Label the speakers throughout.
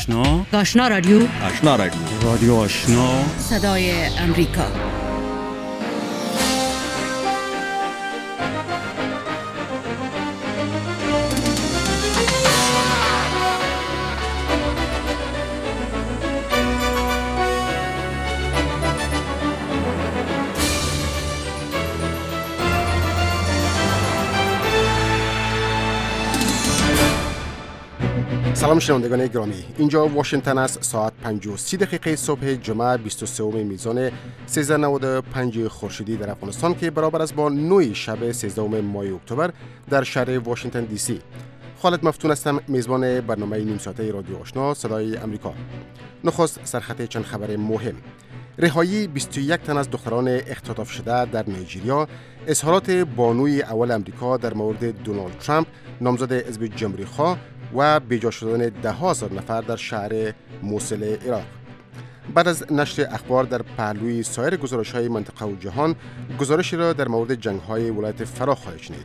Speaker 1: آشنا رادیو
Speaker 2: رادیو آشنا
Speaker 1: صدای امریکا.
Speaker 3: سلام شنوندگان گرامی، اینجا واشنگتن است. ساعت 5:30 صبح جمعه 23 میزان 1395 خورشیدی در افغانستان که برابر است با 9 شب 13 ماه اکتبر در شهر واشنگتن دی سی. خالد مفتون هستم، میزبان برنامه نیم ساعته رادیو آشنا صدای امریکا. نخست سرخط چند خبر مهم. رهایی 21 تن از دختران اختطاف شده در نیجریه، اظهارات بانوی اول امریکا در مورد دونالد ترامپ نامزد حزب جمهوری‌خواه و بیجا شدن 10,000 نفر در شهر موصل عراق. بعد از نشر اخبار در پهلوی سایر گزارش‌های منطقه و جهان، گزارشی را در مورد جنگ‌های ولایت فرا خواهید شنید.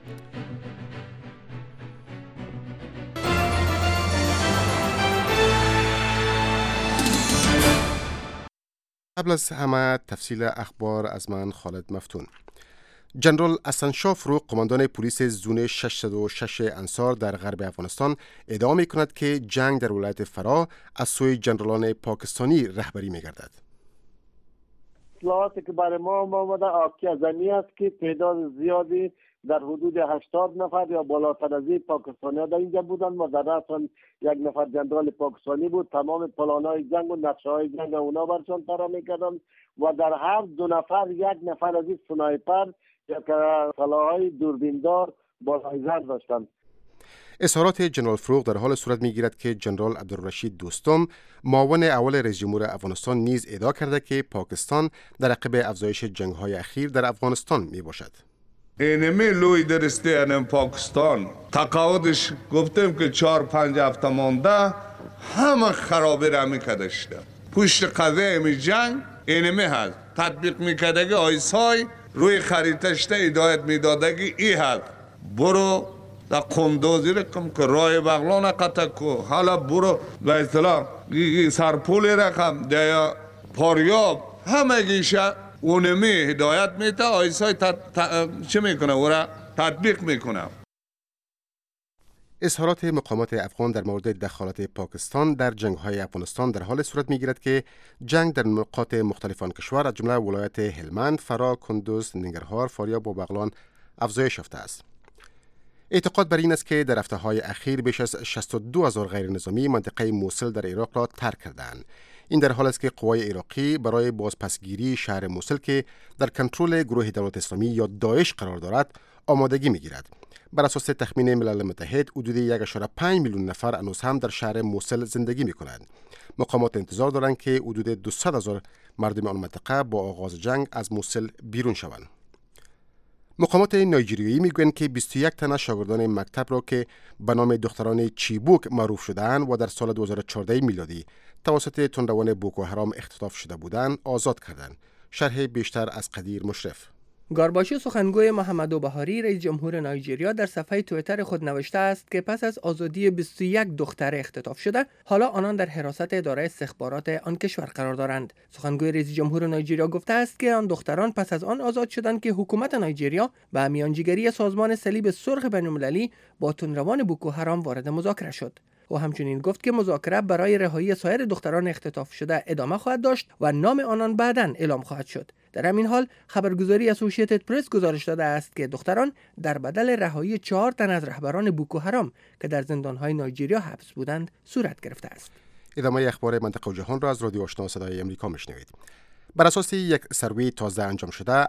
Speaker 3: قبل از همه تفصیل اخبار از من خالد مفتون. جنرال اسنشاه فروغ، قماندان پلیس زون 606 انصار در غرب افغانستان، ادعا می‌کند که جنگ در ولایت فرا از سوی جنرالان پاکستانی رهبری می‌گردد.
Speaker 4: اطلاعاتی که برای ما آمده آکی از این است که تعداد زیادی در حدود 80 نفر یا بالاتر از این پاکستانی در اینجا بودند و در اصل یک نفر جنرال پاکستانی بود. تمام پلان‌های جنگ و نقشه‌های جنگ اونا برشان طرح می‌کردند و در هر دو نفر یک نفر از این سنایپر یا که سلاح‌های دوربیندار بالایزر داشتند.
Speaker 3: اظهارات جنرال فروغ در حال صورت می‌گیرد که جنرال عبدالرشید دوستم، معاون اول رئیس جمهور افغانستان، نیز ادعا کرده که پاکستان در عقب افزایش جنگ‌های اخیر در افغانستان میباشد.
Speaker 5: اینمی لوی درسته پاکستان تقاعدش گفتم که 4-5 هفته مانده همه خرابی را میکدشته. پشت قضیه امی جنگ اینمی هست تطبیق میکدگی آیسای روی خریطشته هدایت میدادگی ای هست برو در قندوزی رکم که رای بغلان قطع کو، حالا برو به اصطلاح سرپولی رقم دیا پاریاب همه گیشه اونمی هدایت میده آیسای چه میکنه او را تطبیق میکنه.
Speaker 3: اظهارات مقامات افغان در مورد دخالت پاکستان در جنگ‌های افغانستان در حال صورت می‌گیرد که جنگ در نقاط مختلف آن کشور از جمله ولایت هلمند، فرا، کندوز، ننگرهار، فاریاب و بغلان افزایش یافته است. اعتقاد بر این است که در هفته‌های اخیر بیش از 62,000 غیر نظامی منطقه موصل در عراق را ترک کردند. این در حال است که قوای عراقی برای بازپسگیری شهر موصل که در کنترل گروه دولت اسلامی یا داعش قرار دارد آمادگی می‌گیرد. بر اساس تخمین ملل متحد حدود 1.5 میلیون نفر هنوز هم در شهر موصل زندگی می‌کنند. مقامات انتظار دارند که حدود 200,000 مردم آن منطقه با آغاز جنگ از موصل بیرون شوند. مقامات نیجریایی میگویند که 21 تن از شاگردان مکتب را که به نام دختران چیبوک معروف شده‌اند و در سال 2014 میلادی توسط تندروان بوکو حرام اختطاف شده بودند آزاد کردند. شرح بیشتر از قدیر مشرف.
Speaker 6: گارباشی، سخنگوی محمدو بهاری رئیس جمهور نایجریا، در صفحه توییتر خود نوشته است که پس از آزادی 21 دختر اختطاف شده، حالا آنان در حراست اداره استخبارات آن کشور قرار دارند. سخنگوی رئیس جمهور نایجریا گفته است که آن دختران پس از آن آزاد شدند که حکومت نایجریا به میانجیگری سازمان صلیب سرخ بین‌المللی با تندروان بوکو حرام وارد مذاکره شد. او همچنین گفت که مذاکره برای رهایی سایر دختران اختطاف شده ادامه خواهد داشت و نام آنان بعداً اعلام خواهد شد. در همین حال خبرگزاری اسوسییتد پرس گزارش داده است که دختران در بدل رهایی 4 تن از رهبران بوکو حرام که در زندان‌های نایجریا حبس بودند صورت گرفته است.
Speaker 3: ادامه اخبار منطقه و جهان را از رادیو آشنا صدای امریکا میشنوید. بر اساس یک سروی تازه انجام شده،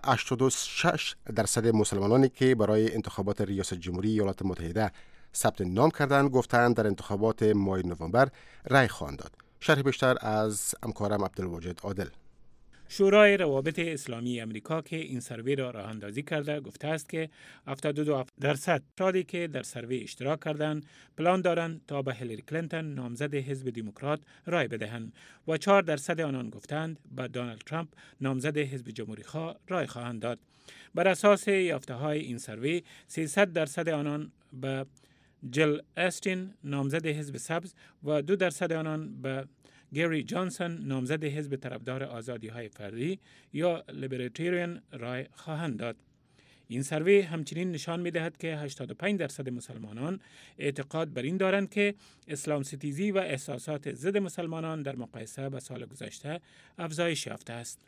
Speaker 3: 86% مسلمانانی که برای انتخابات ریاست جمهوری ایالات متحده ثبت نام کردند گفتند در انتخابات ماه نوامبر رأی خواهند داد. شرح بیشتر از همکارم عبدالواجد عادل.
Speaker 7: شورای روابط اسلامی امریکا که این سروی را راه اندازی کرده گفته است که 72% افرادی که در سروی اشتراک کردند پلان دارند تا به هیلاری کلینتون نامزد حزب دموکرات رای بدهند و 4% آنان گفتند به دونالد ترامپ نامزد حزب جمهوری‌خواه رای خواهند داد. بر اساس یافته‌های این سروی 300% آنان به جل استین نامزد حزب سبز و 2% آنان به گری جانسون نامزد حزب طرفدار آزادی‌های فردی یا لیبرتریان رای خواهند داد. این سروی همچنین نشان می‌دهد که 85% مسلمانان اعتقاد بر این دارند که اسلام ستیزی و احساسات ضد مسلمانان در مقایسه با سال گذشته افزایش یافته است.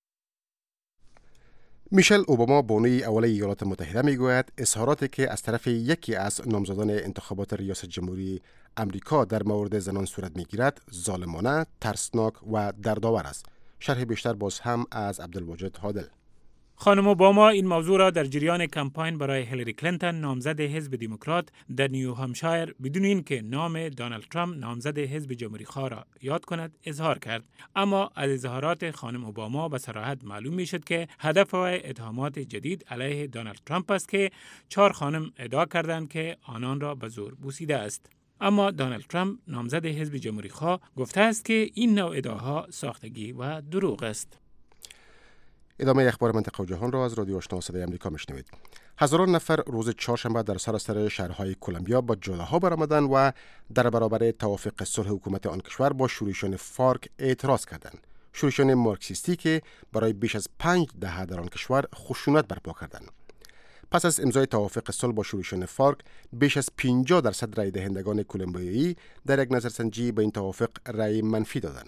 Speaker 3: میشل اوباما بانوی اول ایالات متحده میگوید اظهاراتی که از طرف یکی از نامزدان انتخابات ریاست جمهوری امریکا در مورد زنان صورت میگیرد ظالمانه، ترسناک و دردآور است. شرح بیشتر باز هم از عبدالواجد عادل.
Speaker 7: خانم اوباما این موضوع را در جریان کمپاین برای هیلاری کلینتون نامزد حزب دموکرات در نیو همشایر بدون اینکه نام دونالد ترامپ نامزد حزب جمهوری خواه را یاد کند اظهار کرد. اما از اظهارات خانم اوباما به صراحت معلوم می شد که هدف اتهامات جدید علیه دونالد ترامپ است که 4 خانم ادعا کردند که آنان را به زور بوسیده است. اما دونالد ترامپ نامزد حزب جمهوری خواه گفته است که این نوع ادعاها ساختگی و دروغ است.
Speaker 3: ادامه اخبار منطقه و جهان را از رادیو آشنا صدای امریکا میشنوید. هزاران نفر روز چهارشنبه در سراسر شهرهای کلمبیا با جاده‌ها برآمدند و در برابر توافق صلح حکومت آن کشور با شورشیان فارک اعتراض کردند. شورشیان مارکسیستی که برای بیش از 5 دهه در آن کشور خشونت برپا کردند. پس از امضای توافق صلح با شورشیان فارک، بیش از 50% رای دهندگان کلمبیایی در یک نظرسنجی به این توافق رای منفی دادند.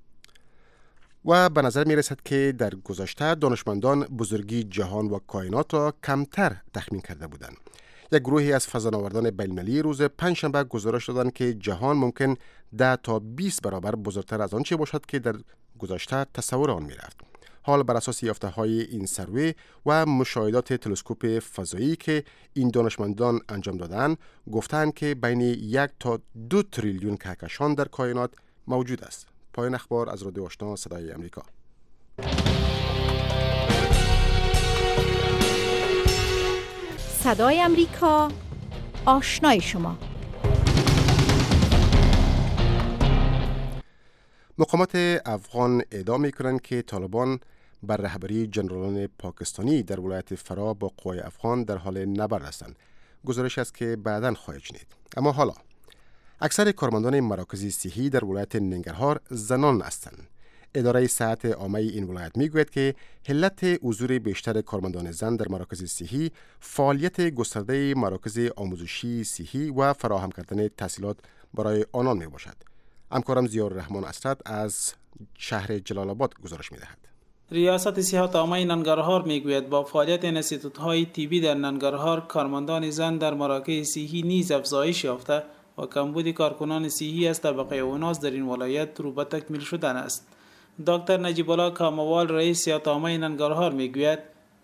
Speaker 3: و به نظر می رسد که در گذشته دانشمندان بزرگی جهان و کائنات را کمتر تخمین کرده بودند. یک گروهی از فضانوردان بین‌المللی روز پنجشنبه گزارش دادند که جهان ممکن 10 تا 20 برابر بزرگتر از آنچه باشد که در گذشته تصور آن می رفت. حال بر اساس یافته‌های این سروی و مشاهدات تلسکوپ فضایی که این دانشمندان انجام دادند، گفتند که بین 1 تا 2 تریلیون کهکشان در کائنات موجود است. پایان اخبار از رادیو آشنا صدای امریکا.
Speaker 8: صدای امریکا، آشنای شما.
Speaker 3: مقامات افغان ادعا می‌کنند که طالبان بر رهبری جنرالان پاکستانی در ولایت فرا با قوای افغان در حال نبرد هستند. گزارش است که بعداً خواهید شنید. اما حالا اکثر کارمندان مراکز صحی در ولایت ننگرهار زنان هستند. اداره صحت عامه این ولایت میگوید که علت حضور بیشتر کارمندان زن در مراکز صحی فعالیت گسترده مراکز آموزشی صحی و فراهم کردن تحصیلات برای آنان می باشد. همکارم ضیاءالرحمن اسرت از شهر جلال آباد گزارش می‌دهد.
Speaker 9: ریاست صحت عامه ننگرهار میگوید با فعالیت انستیتوت‌های طبی در ننگرهار کارمندان زن در مراکز صحی نیز افزایش یافته و کمبود کارکنان صحی از طبقه اوناس در این ولایت رو به تکمیل شدن است. دکتر نجیب الله کاموال رئیس صحت عامه ننگرهار میگوید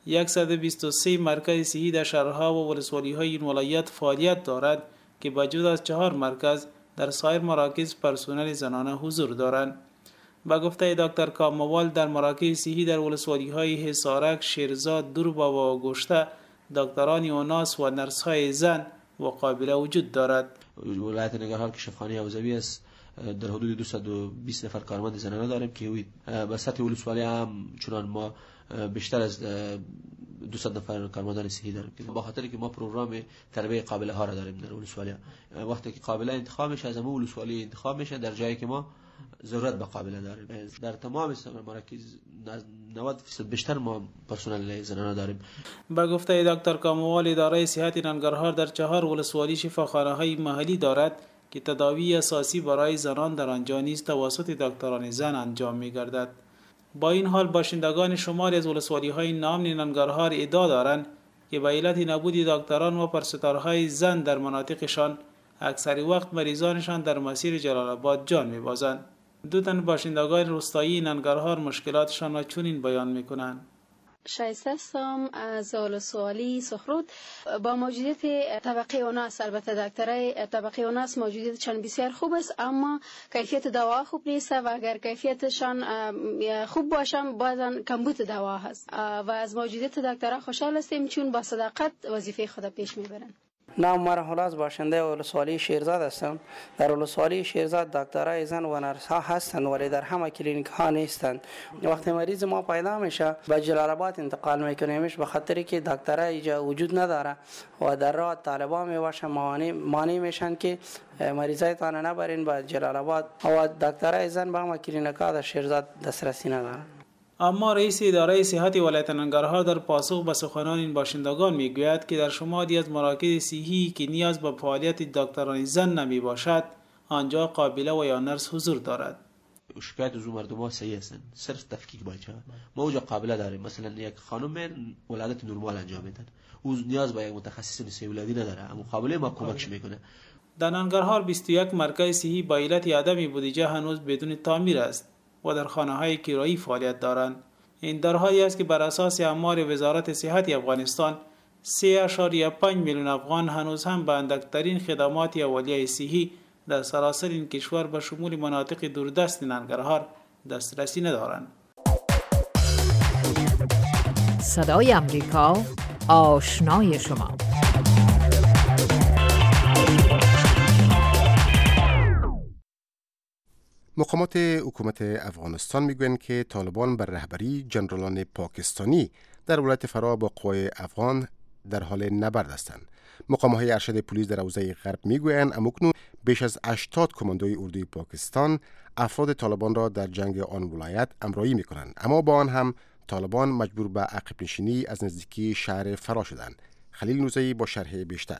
Speaker 9: 123 مرکز صحی در شهرها و ولسوالی‌های این ولایت فعالیت دارد که بجز از 4 مرکز در سایر مراکز پرسنل زنانه حضور دارند. با گفته دکتر کاموال در مراکز صحی در ولسوالی‌های حصارک، شیرزاد، دربا و گشته دکتران اوناس و نرس‌های زن و قابل وجود دارد.
Speaker 10: ولایت ننگرهار که شفاخانه حوزوی است در حدود 220 نفر کارمند زنانه داریم که به سطح ولسوالی هم چنان ما بیشتر از 200 نفر کارمندان صحی داریم که با خاطر که ما پروگرام تربیت قابله ها را داریم در ولسوالی. وقتی که قابله انتخاب میشه از همون ولسوالی انتخاب میشه در جایی که ما ضرورت به قابله داریم. در تمام مراکز 90% بیشتر ما پرسنل زنانه داریم.
Speaker 9: با گفته دکتر کاموال اداره صحت ننگرهار در 4 ولسوالی شفاخانه‌های محلی دارد که تداوی اساسی برای زنان در آنجا نیز توسط دکتران زن انجام می‌گردد. با این حال باشندگان شماری از ولسوالی‌های نام ننگرهار ادعا دارند که به علت نبود دکتران و پرستارهای زن در مناطقشان اکثر وقت مریضانشان در مسیر جلال آباد جان می‌بازند. 2 تن باشندگان روستایی ننگرهار مشکلاتشان را چنین بیان می‌کنند.
Speaker 11: شایسته هستم از ولسوالی سخرود. با موجودیت طبقه اوناس، البته دکترای طبقه اوناس موجودیتشان بسیار خوب است، اما کیفیت دوا خوب نیست و اگر کیفیتشان خوب باشم بازن کمبود دوا هست و از موجودیت دکترها خوشحال هستیم چون با صداقت وظیفه خود پیش میبرند.
Speaker 12: نام مرحله از باشنده ولسوالی شیرزاد هستم. در ولسوالی شیرزاد دکترای زن و نرس ها هستند ولی در همه کلینیک ها نیستند. وقتی مریض ما پیدا میشه به جلال آباد انتقال میکنیمش به خاطر که دکترای اینجا وجود نداره و در راه طالبان میباشن مانع میشن که مریضای تان نبرین به جلال آباد و دکترای زن به همه کلینیک ها در شیرزاد دسترسی ندارن.
Speaker 9: اما رئیس اداره صحت ولایت ننگرهار در پاسخ به سخنان این باشندگان میگوید که در شماری از مراکز صحی که نیاز به فعالیت دکتران زن نمی باشد آنجا قابله و یا نرس حضور دارد.
Speaker 10: شکایت از مردم ها صحیح هستن، صرف تفکیک باید شود. ما اونجا قابله داریم، مثلا یک خانم ولادت نرمال انجام میدن، او نیاز به یک متخصص نسائی ولادی نداره، اما قابله ما کمکش میکنه.
Speaker 9: در ننگرهار 21 مرکز صحی با علت عدم بودجه هنوز بدون تعمیر است و در خانه‌های کرایی فعالیت دارند. این درهایی است که بر اساس آمار وزارت صحت افغانستان 3.5 میلیون افغان هنوز هم به اندکترین خدمات اولیه صحی در سراسر این کشور به شمول مناطق دوردست ننگرهار دسترسی ندارند.
Speaker 8: صدای امریکا آشنای شما.
Speaker 3: مقامات حکومت افغانستان میگویند که طالبان بر رهبری جنرالان پاکستانی در ولایت فرا با قوای افغان در حال نبرد هستند. مقام‌های ارشد پلیس در حوزه غرب میگویند امکنون بیش از 80 کماندوی اردوی پاکستان افراد طالبان را در جنگ آن ولایت همراهی میکنند، اما با آن هم طالبان مجبور به عقب نشینی از نزدیکی شهر فرا شدند. خلیل نوزایی با شرح بیشتر.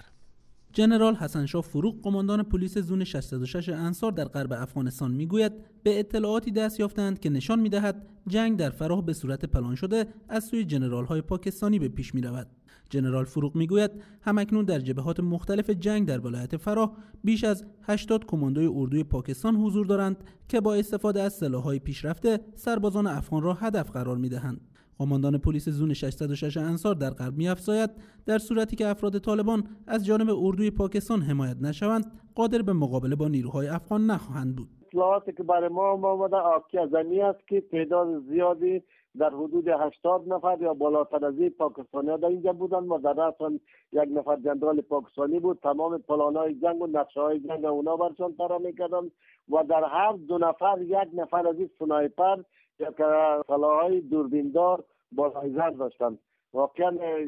Speaker 13: جنرال حسن شاه فروغ قماندان پلیس زون 66 انصار در غرب افغانستان میگوید به اطلاعاتی دست یافتند که نشان میدهد جنگ در فراه به صورت پلان شده از سوی جنرال های پاکستانی به پیش میرود. جنرال فروغ میگوید همکنون در جبهات مختلف جنگ در ولایت فراه بیش از 80 کماندوی اردوی پاکستان حضور دارند که با استفاده از سلاح‌های پیشرفته سربازان افغان را هدف قرار میدهند. قماندان پلیس زون 606 انصار در غرب می‌افزاید در صورتی که افراد طالبان از جانب اردوی پاکستان حمایت نشوند قادر به مقابله با نیروهای افغان نخواهند بود.
Speaker 4: اطلاعاتی که برای ما آمده آقای زنی است که تعداد زیادی در حدود 80 نفر یا بالاتر از این پاکستانی‌ها در اینجا بودند و در رأس یک نفر جنرال پاکستانی بود. تمام پلان‌های جنگ و نقشه‌های جنگ اونا برشان طرح می‌کردند و در هر دو نفر یک نفر از این سنایپر یا سلاح‌های دوربیندار بالایزر داشتند. واقعا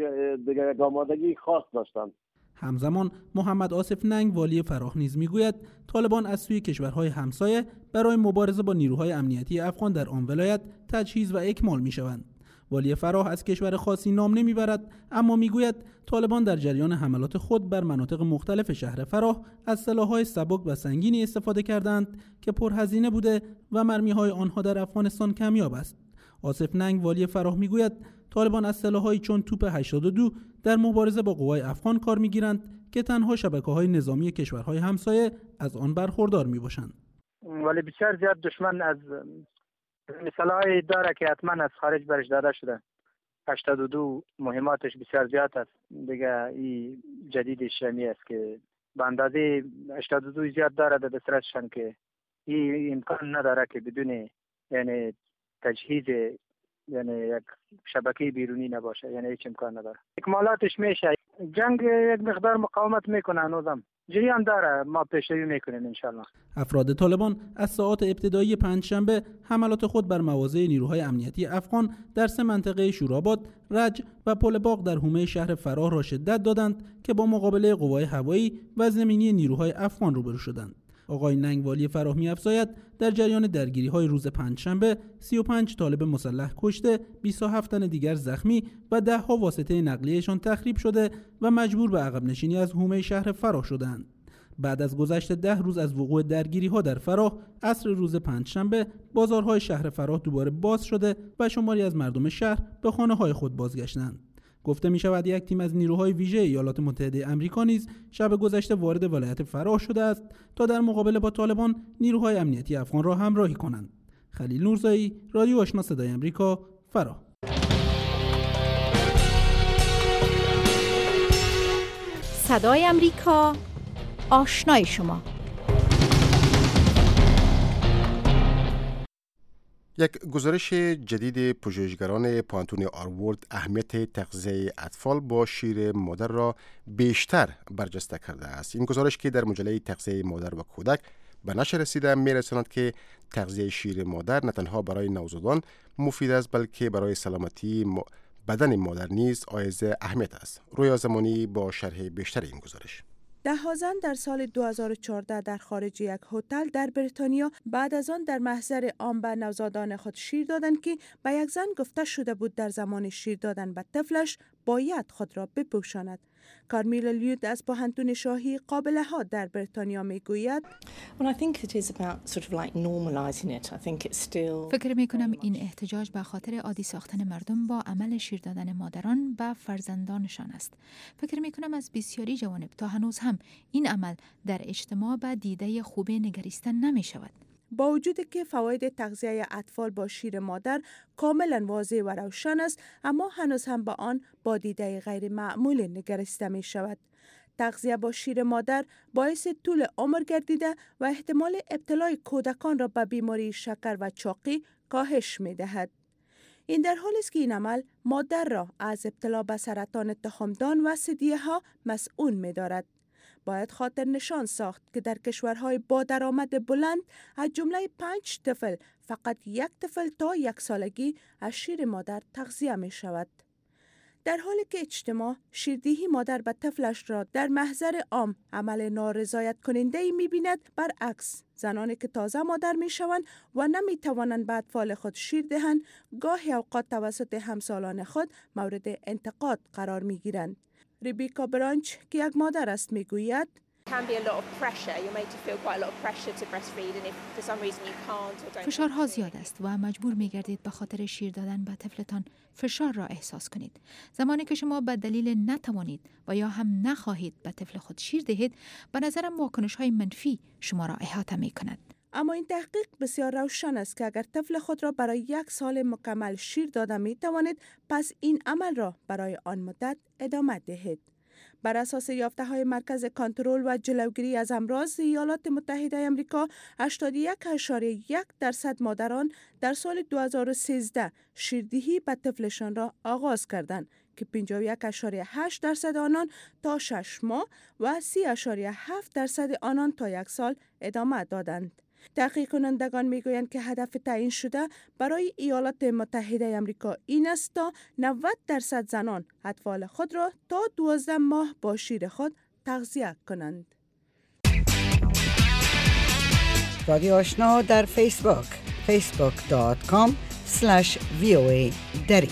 Speaker 4: دیگه آمادگی خاص داشتند.
Speaker 13: همزمان محمد آصف ننگ والی فراه نیز میگوید طالبان از سوی کشورهای همسایه برای مبارزه با نیروهای امنیتی افغان در آن ولایت تجهیز و اکمال میشوند. والی فراه از کشور خاصی نام نمیبرد، اما میگوید طالبان در جریان حملات خود بر مناطق مختلف شهر فراه از سلاح‌های سبک و سنگینی استفاده کردند که پرهزینه بوده و مرمی‌های آنها در افغانستان کمیاب است. آصف ننگ والی فراه میگوید طالبان از سلاح‌هایی چون توپ 82 در مبارزه با قوای افغان کار میگیرند که تنها شبکه‌های نظامی کشورهای همسایه از آن برخوردار میباشند.
Speaker 14: ولی بسیار زیاد دشمن از سلاحی داره که حتما از خارج برش داده شده. 82 مهماتش بسیار زیاد است. دیگه این جدید شمی است که به اندازه 82 زیاد داره در دسترسشان که این امکان نداره که بدون یعنی تجهیز یعنی یک شبکه بیرونی نباشه، یعنی هیچ امکان نداره. اکمالاتش میشه. جنگ یک مقدار مقاومت میکنه هنوزم. جریان داره، ما پیشروی میکنیم انشالله.
Speaker 13: افراد طالبان از ساعات ابتدایی پنجشنبه حملات خود بر مواضع نیروهای امنیتی افغان در 3 منطقه شوراباد، رج و پل باغ در حومه شهر فراه را شدت دادند که با مقابله قوای هوایی و زمینی نیروهای افغان روبرو شدند. آقای ننگ والی فراه می‌افزاید در جریان درگیری‌های روز پنجشنبه 35 طالب مسلح کشته، 27 تن دیگر زخمی و 10 ها واسطه نقلیه‌شان تخریب شده و مجبور به عقب نشینی از حومه شهر فراه شدند. بعد از گذشت 10 روز از وقوع درگیری‌ها در فراه، عصر روز پنجشنبه بازارهای شهر فراه دوباره باز شده و شماری از مردم شهر به خانه‌های خود بازگشتند. گفته می شود یک تیم از نیروهای ویژه ایالات متحده آمریکا نیز شب گذشته وارد ولایت فراه شده است تا در مقابله با طالبان نیروهای امنیتی افغان را همراهی کنند. خلیل نورزایی، رادیو آشنا صدای آمریکا، فراه.
Speaker 8: صدای آمریکا، آشنای شما.
Speaker 3: یک گزارش جدید پژوهشگران پانتون آروارد اهمیت تغذیه اطفال با شیر مادر را بیشتر برجسته کرده است. این گزارش که در مجله تغذیه مادر و کودک به نشر رسیده می‌رساند که تغذیه شیر مادر نه تنها برای نوزادان مفید است بلکه برای سلامتی بدن مادر نیز حائز اهمیت است. رویا زمانی با شرح بیشتر این گزارش.
Speaker 15: ده‌ها زن در سال 2014 در خارج یک هتل در بریتانیا بعد از آن در محضر عام به نوزادان خود شیر دادند که به یک زن گفته شده بود در زمان شیر دادن به طفلش باید خود را بپوشاند. کارمیلا لیود از پوهنتون شاهی قابله ها در بریتانیا میگوید
Speaker 16: فکر می کنم این احتجاج به خاطر عادی ساختن مردم با عمل شیر دادن مادران به فرزندانشان است. فکر می کنم از بسیاری جوانب تا هنوز هم این عمل در اجتماع به دیده خوب نگریستن نمی شود.
Speaker 15: با وجود که فواید تغذیه اطفال با شیر مادر کاملا واضح و روشن است، اما هنوز هم با آن با دیده غیر معمول نگریسته می شود. تغذیه با شیر مادر باعث طول عمر گردیده و احتمال ابتلای کودکان را به بیماری شکر و چاقی کاهش می دهد. این در حالی است که این عمل مادر را از ابتلا به سرطان تخمدان و ثدیه ها مسئول می دارد. باید خاطر نشان ساخت که در کشورهای با درآمد بلند از جمله 5 طفل فقط 1 طفل تا 1 سالگی از شیر مادر تغذیه می شود. در حالی که اجتماع شیردهی مادر به طفلش را در محضر عام عمل نارضایت کننده ای می بیند، برعکس زنانی که تازه مادر می شوند و نمی توانند به اطفال خود شیر دهند گاهی اوقات توسط همسالان خود مورد انتقاد قرار می گیرند. ریبیکا برانچ که یک مادر است میگوید
Speaker 16: فشارها زیاد است و مجبور می‌گردید به خاطر شیر دادن به طفلتان فشار را احساس کنید. زمانی که شما به دلیل نتوانید و یا هم نخواهید به طفل خود شیر دهید، به نظرم واکنش‌های منفی شما را احاطه می‌کند.
Speaker 15: اما این تحقیق بسیار روشن است که اگر طفل خود را برای 1 سال مکمل شیر داده می توانید، پس این عمل را برای آن مدت ادامه دهید. بر اساس یافته‌های مرکز کنترل و جلوگیری از امراض ایالات متحده آمریکا، 81.1% مادران در سال 2013 شیردهی به طفلشان را آغاز کردند که 51.8% آنان تا 6 ماه و 30.7% آنان تا 1 سال ادامه دادند. تحقیق کنندگان میگویند که هدف تعیین شده برای ایالات متحده آمریکا این است تا 90% زنان اطفال خود را تا 12 ماه با شیر خود تغذیه کنند.
Speaker 17: رادیو آشنا در فیسبوک facebook.com/voa دری.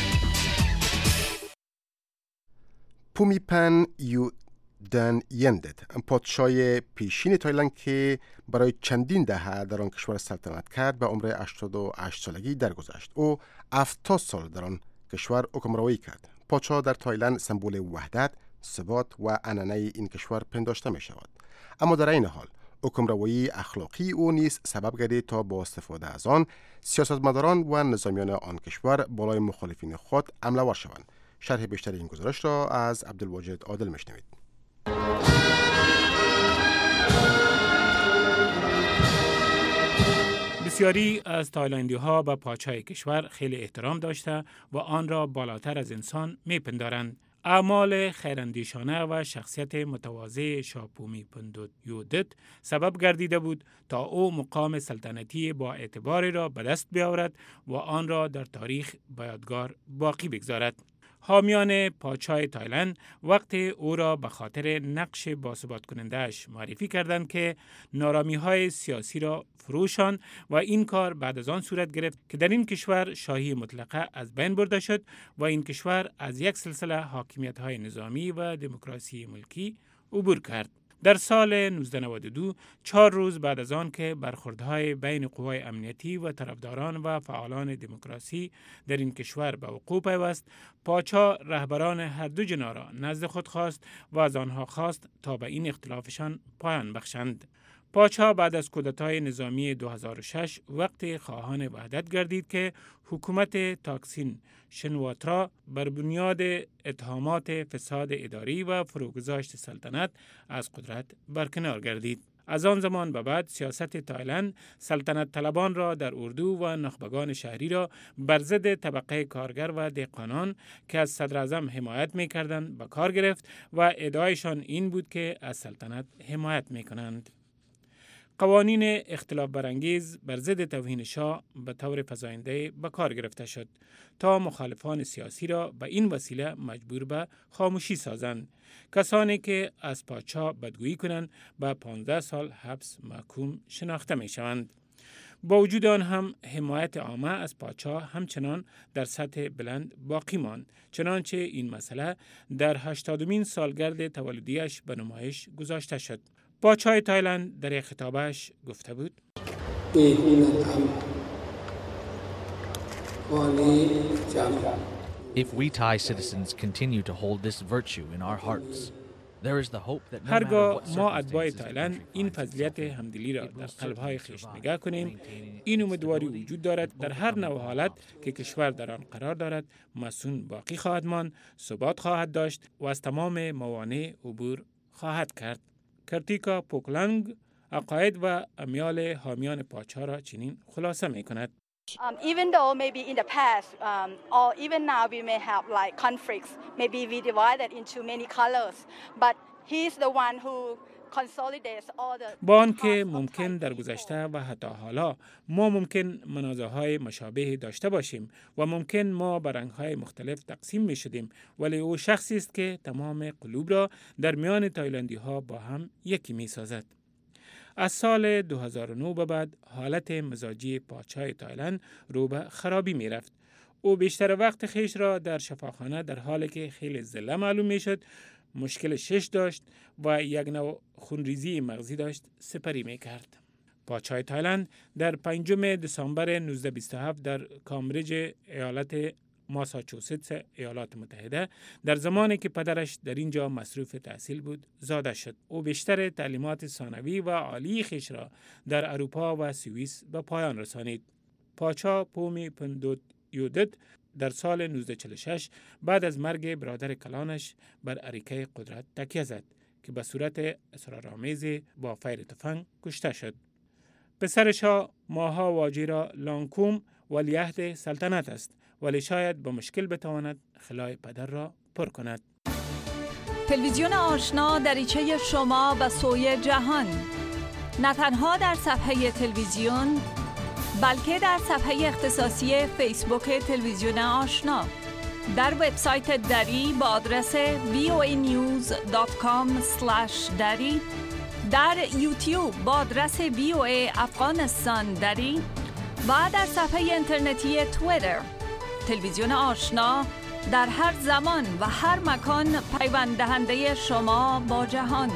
Speaker 3: پومیپن یو دن یندد، پادشاه پیشین تایلند که برای چندین دهه در آن کشور سلطنت کرد، به عمر 88 سالگی درگذشت. او 70 سال در آن کشور حکمرانی کرد. پادشاه در تایلند سمبل وحدت، ثبات و عنعنه این کشور پنداشته می شود. اما در این حال حکمرانی اخلاقی او نیز سبب گردید تا با استفاده از آن سیاستمداران و نظامیان آن کشور بالای مخالفین خود حمله ور شوند. شرح بیشتر این گزارش را از عبدالواجد عادل میشنوید.
Speaker 7: بسیاری از تایلندی ها به پادشاه کشور خیلی احترام داشته و آن را بالاتر از انسان میپندارند. اعمال خیراندیشانه و شخصیت متواضع شاه پومیپن یودت سبب گردیده بود تا او مقام سلطنتی با اعتباری را به دست بیاورد و آن را در تاریخ به یادگار باقی بگذارد. حامیان پادشاه تایلند وقت او را به خاطر نقش باثبات کننده‌اش معرفی کردند که نارامی‌های سیاسی را فروشان و این کار بعد از آن صورت گرفت که در این کشور شاهی مطلقه از بین برده شد و این کشور از یک سلسله حاکمیت‌های نظامی و دموکراسی ملکی عبور کرد. در سال 1992 4 روز بعد از آن که برخوردهای بین قوای امنیتی و طرفداران و فعالان دموکراسی در این کشور به وقوع پیوست، پادشاه رهبران هر دو جناح را نزد خود خواست و از آنها خواست تا به این اختلافشان پایان بخشند. پادشاه بعد از کودتای نظامی 2006 وقت خواهان وحدت گردید که حکومت تاکسین شنواترا بر بنیاد اتهامات فساد اداری و فروگذاشت سلطنت از قدرت برکنار گردید. از آن زمان به بعد سیاست تایلند سلطنت طلبان را در اردو و نخبگان شهری را بر ضد طبقه کارگر و دهقانان که از صدر اعظم حمایت می‌کردند به کار گرفت و ادعایشان این بود که از سلطنت حمایت می‌کنند. قوانین اختلاف برانگیز بر ضد توهین شاه به طور فزاینده به کار گرفته شد تا مخالفان سیاسی را به این وسیله مجبور به خاموشی سازند. کسانی که از پادشاه بدگویی کنند به 15 سال حبس محکوم شناخته می شوند. با وجود آن هم حمایت عامه از پادشاه همچنان در سطح بلند باقی ماند، چنانچه این مسئله در 80مین سالگرد تولدیش به نمایش گذاشته شد. پادشاه تایلند در یک خطابش گفته بود:
Speaker 18: If we Thai citizens continue to hold this virtue in our hearts, there is the hope that no matter
Speaker 7: هرگاه
Speaker 18: what
Speaker 7: ما اتباع
Speaker 18: circumstances the
Speaker 7: تایلند
Speaker 18: country
Speaker 7: این
Speaker 18: finds
Speaker 7: فضیلت
Speaker 18: itself in,
Speaker 7: همدلی را
Speaker 18: it will
Speaker 7: در
Speaker 18: certainly
Speaker 7: قلب‌های خویش
Speaker 18: survive,
Speaker 7: نگاه کنیم. این امیدواری وجود دارد در هر نوع حالت که کشور در آن قرار دارد مصون باقی خواهد ماند، ثبات خواهد داشت و از تمام موانع عبور خواهد کرد. کرتیکا پوکلانگ عقاید و امیال حامیان پادشاه را چنین خلاصه می کند:
Speaker 19: Even though maybe in the past or even now we may have like conflicts, maybe we divided into many colors, but he's the one who consolidates all the
Speaker 7: با آنکه ممکن در گذشته و حتی حالا ما ممکن منازعه‌های مشابه داشته باشیم و ممکن ما به رنگ‌های مختلف تقسیم می شدیم، ولی او شخصی است که تمام قلوب را در میان تایلندی‌ها با هم یکی می سازد. از سال 2009 به بعد حالت مزاجی پادشاه تایلند رو به خرابی می رفت. او بیشتر وقت خیش را در شفاخانه در حالی که خیلی ضعیف معلوم می شد، مشکل شش داشت و یک نوع خونریزی مغزی داشت سپری می کرد. پادشاه تایلند در 5 دسامبر 1927 در کامبریج ایالت ماساچوست ایالات متحده در زمانی که پدرش در اینجا مصروف تحصیل بود زاده شد. او بیشتر تعلیمات ثانوی و عالی خویش را در اروپا و سوئیس به پایان رسانید. پادشاه پومی پندوت یودت در سال 1946 بعد از مرگ برادر کلانش بر اریکه قدرت تکیه زد که به صورت اسرارآمیز با فیر تفنگ کشته شد. پسر شاه ماها واجیرا لانکوم ولیعهد سلطنت است، ولی شاید با مشکل بتواند خلای پدر را پر کند.
Speaker 20: تلویزیون آشنا دریچه شما به سوی جهان، نه تنها در صفحه تلویزیون بلکه در صفحه اختصاصی فیسبوک تلویزیون آشنا، در وبسایت دری با آدرس voanews.com/dari، در یوتیوب با آدرس VOA افغانستان دری و در صفحه اینترنتی توییتر. تلویزیون آشنا در هر زمان و هر مکان پیوند دهنده شما با جهان.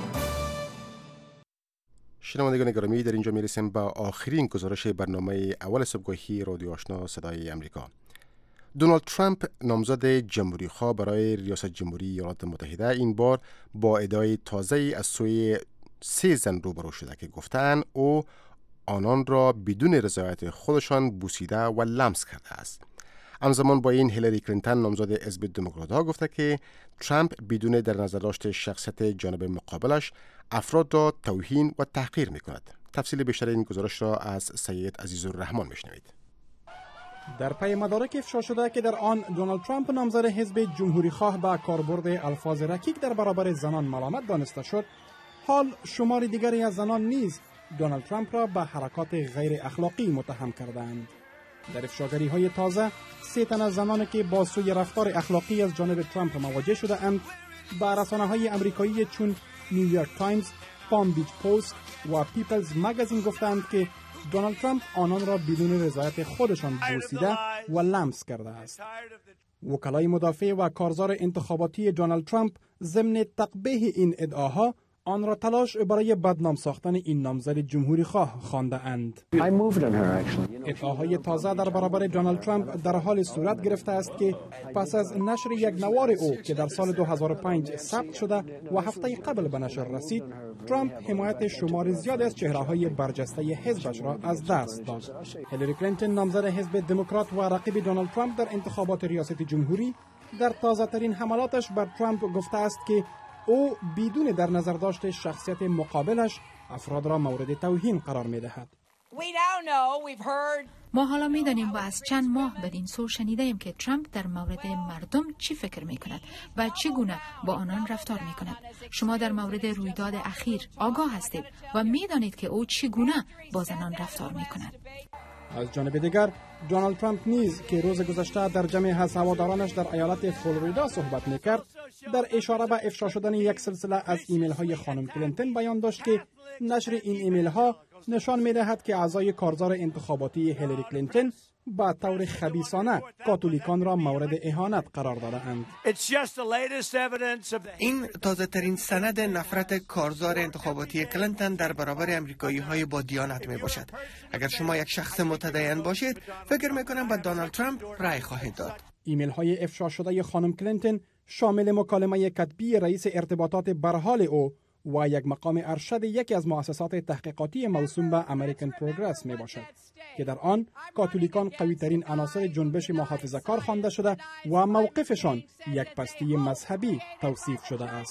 Speaker 3: شنوندگان گرامی، در اینجا میرسیم به آخرین گزارش برنامه اول صبحگاهی رادیو آشنا صدای امریکا. دونالد ترامپ نامزد جمهوری خواه برای ریاست جمهوری ایالات متحده این بار با ادعای تازه‌ای از سوی 3 زن روبرو شده که گفتند او آنان را بدون رضایت خودشان بوسیده و لمس کرده است. همزمان با این هیلاری کلینتون نامزد حزب دموکرات‌ها گفته که ترامپ بدون در نظر داشت شخصیت جانب مقابلش افراد را توهین و تحقیر می‌کند. تفصیل بیشتر این گزارش را از سید عزیزالرحمن میشنوید.
Speaker 13: در پی مدارک افشا شده که در آن دونالد ترامپ نامزد حزب جمهوری خواه با کاربرد الفاظ رکیک در برابر زنان ملامت دانسته شد، حال شمار دیگری از زنان نیز دونالد ترامپ را به حرکات غیر اخلاقی متهم کردند. در افشاگری های تازه 3 تن از زنانی که با سوی رفتار اخلاقی از جانب ترامپ مواجه شده اند به رسانه های امریکایی چون نیویورک تایمز، پام بیچ پست و پیپلز مگزین گفتند که دونالد ترامپ آنان را بدون رضایت خودشان بوسیده و لمس کرده است. وکلای مدافع و کارزار انتخاباتی دونالد ترامپ ضمن تقبیح این ادعاها آن را تلاش برای بدنام ساختن این نامزد جمهوری خواه خوانده اند. ادعاهای تازه در برابر دونالد ترامپ در حال صورت گرفته است که پس از نشر یک نوار او که در سال 2005 ثبت شده و هفته قبل به نشر رسید، ترامپ حمایت شمار زیاد از چهره‌های برجسته حزبش را از دست داد. هیلاری کلینتون نامزد حزب دموکرات و رقیب دونالد ترامپ در انتخابات ریاست جمهوری در تازه‌ترین حملاتش بر ترامپ گفته است که او بدون در نظر داشت شخصیت مقابلش افراد را مورد توهین قرار می‌دهد.
Speaker 16: ما حالا می‌دانیم و از چند ماه بدین سو شنیدیم که ترامپ در مورد مردم چی فکر می‌کند و چگونه با آنان رفتار می‌کند. شما در مورد رویداد اخیر آگاه هستید و می‌دانید که او چگونه با زنان رفتار می‌کند.
Speaker 13: از جانب دیگر دونالد ترامپ نیز که روز گذشته در جمع از هوادارانش در ایالت فلوریدا صحبت می‌کرد، در اشاره به افشا شدن یک سلسله از ایمیل‌های خانم کلینتون بیان داشت که نشر این ایمیل‌ها نشان می‌دهد که اعضای کارزار انتخاباتی هیلاری کلینتون با طور خبیثانه کاتولیکان را مورد اهانت قرار داده‌اند.
Speaker 6: این تازه‌ترین سند نفرت کارزار انتخاباتی کلینتون در برابر امریکایی‌های با دیانت میباشد. اگر شما یک شخص متدین باشید، فکر می‌کنم به دونالد ترامپ رأی خواهید داد.
Speaker 13: ایمیل‌های افشا شده خانم کلینتون شامل مکالمه کتبی رئیس ارتباطات برحال او و یک مقام ارشد یکی از مؤسسات تحقیقاتی موسوم به امریکن پروگرس می باشد که در آن کاتولیکان قوی‌ترین عناصر جنبش محافظه‌کار خوانده شده و موقفشان یک پستی مذهبی توصیف شده است.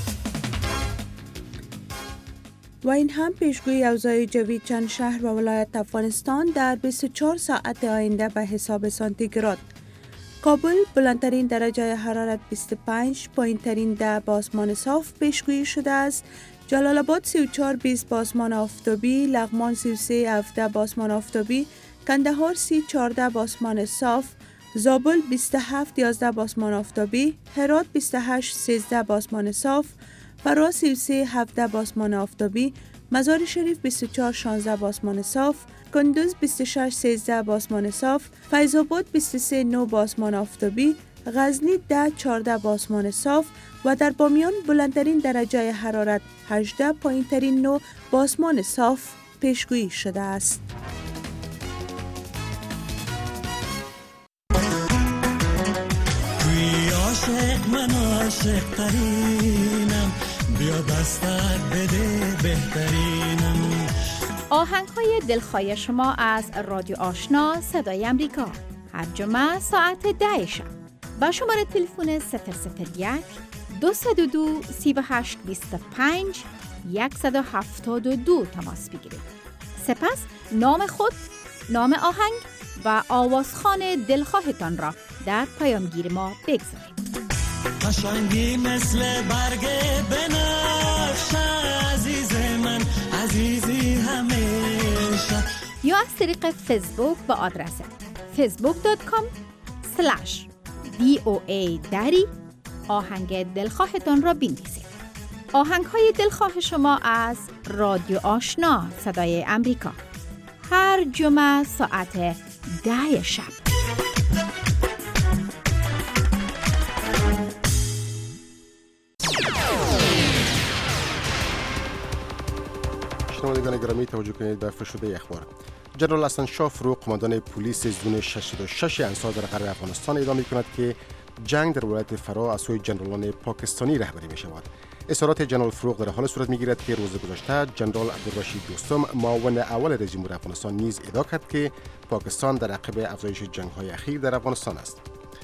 Speaker 15: و این هم پیشگویی اوضاع جوی چند شهر و ولایت افغانستان در 24 ساعت آینده به حساب سانتیگراد. کابل بلندترین درجه حرارت 25، پایینترین 10 با آسمان صاف پیشگویی شده است. جلال آباد 34-20 با آسمان آفتابی، لغمان 33-17 با آسمان آفتابی، کندهار 30-14 با آسمان صاف، زابل 27-11 با آسمان آفتابی، هرات 28-13 با آسمان صاف، فرا 33-17 با آسمان آفتابی، مزار شریف 24-16 با آسمان صاف، کندوز 26-13 با آسمان صاف، فیض آباد 23-9 با آسمان آفتابی، غزنی 10-14 با آسمان صاف و در بامیان بلندترین درجه حرارت 18، پایینترین 9 با آسمان صاف پیشگویی شده است.
Speaker 21: عاشق من عاشق ترینم، بیا دستت بده بهترینم.
Speaker 8: آهنگ‌های دلخواه شما از رادیو آشنا صدای امریکا هر جمعه ساعت 10 شب با شماره تلفن 001 202 38 25 172 تماس بگیرید. سپس نام خود، نام آهنگ و آوازخوان دلخواهتان را در پیامگیر ما بگذارید.
Speaker 21: قشنگی مثل برگ بنفشه، عزیز من عزیزی همیشه.
Speaker 8: یا از طریق فیسبوک با آدرس facebook.com/voa آهنگ دلخواهتان را بنویسید. آهنگ‌های دلخواه شما از رادیو آشنا صدای امریکا هر جمعه ساعت 10 شب.
Speaker 3: شنوندگان گرامی توجه کنید به فشرده اخبار. جنرال حسن شاه فروغ قماندان پلیس زون 66 انصار در غرب افغانستان اعلام می‌کند که جنگ در ولایت فرا از سوی جنرالان پاکستانی رهبری می‌شود. اظهارات جنرال فروغ در حال صورت می‌گیرد که روز گذشته جنرال عبدالرشید دوستم معاون اول رئیس جمهور افغانستان نیز ادعا کرد که پاکستان در عقب افزایش جنگ‌های اخیر در افغانستان است.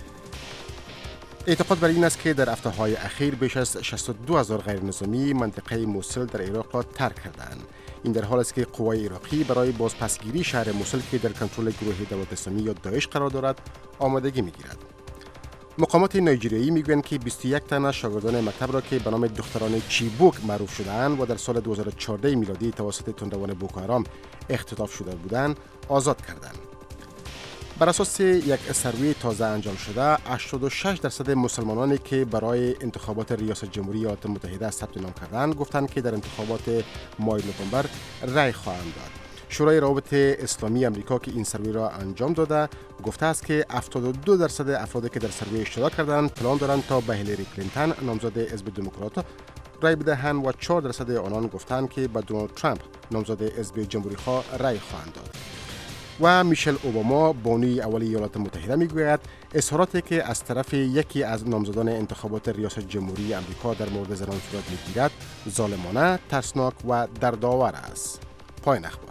Speaker 3: اعتقاد بر این است که در هفته‌های اخیر بیش از 62,000 غیرنظامی منطقه موصل در عراق را ترک کردند. این در حال است که قوای عراقی برای بازپسگیری شهر موصل که در کنترل گروه دولت اسلامی یا داعش قرار دارد آمادگی می‌گیرد. مقامات نایجریایی میگویند که 21 تن از شاگردان مکتب را که به نام دختران چیبوک معروف شده‌اند و در سال 2014 میلادی توسط تندروان بوکو حرام اختطاف شده بودند آزاد کردند. بر اساس یک سروی تازه انجام شده 86% مسلمانانی که برای انتخابات ریاست جمهوری ایالات متحده ثبت نام کردند گفتند که در انتخابات ماه نوامبر رأی خواهند داد. شورای روابط اسلامی امریکا که این سروی را انجام داده گفته است که 72% افرادی که در سروی اشتراک کردند پلان دارند تا به هیلاری کلینتون نامزد حزب دموکرات رأی بدهند و 4% آنان گفتند که به دونالد ترامپ نامزد حزب جمهوری‌خواه رأی خواهند داد. و میشل اوباما بانوی اول ایالات متحده میگوید اظهاراتی که از طرف یکی از نامزدان انتخابات ریاست جمهوری امریکا در مورد زنان صورت میگیرد ظالمانه، ترسناک و دردآور است. پایان اخبار.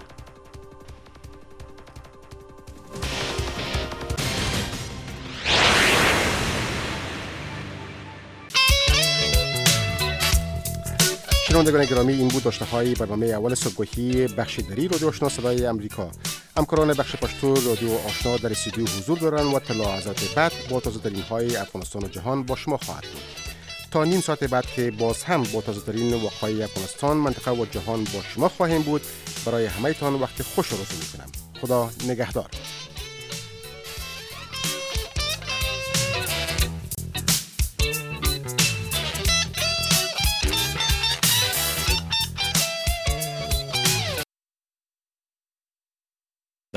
Speaker 3: شنوندگان گرامی، این بود داشته‌های برنامه اول صبحگاهی بخش دری رادیو آشنا صدای امریکا. همکاران بخش پشتو رادیو آشنا در استودیو حضور دارند و اطلاعات بعد با تازه‌ترین های افغانستان و جهان با شما خواهد بود. تا نیم ساعت بعد که باز هم با تازه‌ترین وقایع افغانستان، منطقه و جهان با شما خواهیم بود. برای همه‌تان وقت خوش آرزو می‌کنم. خدا نگهدار.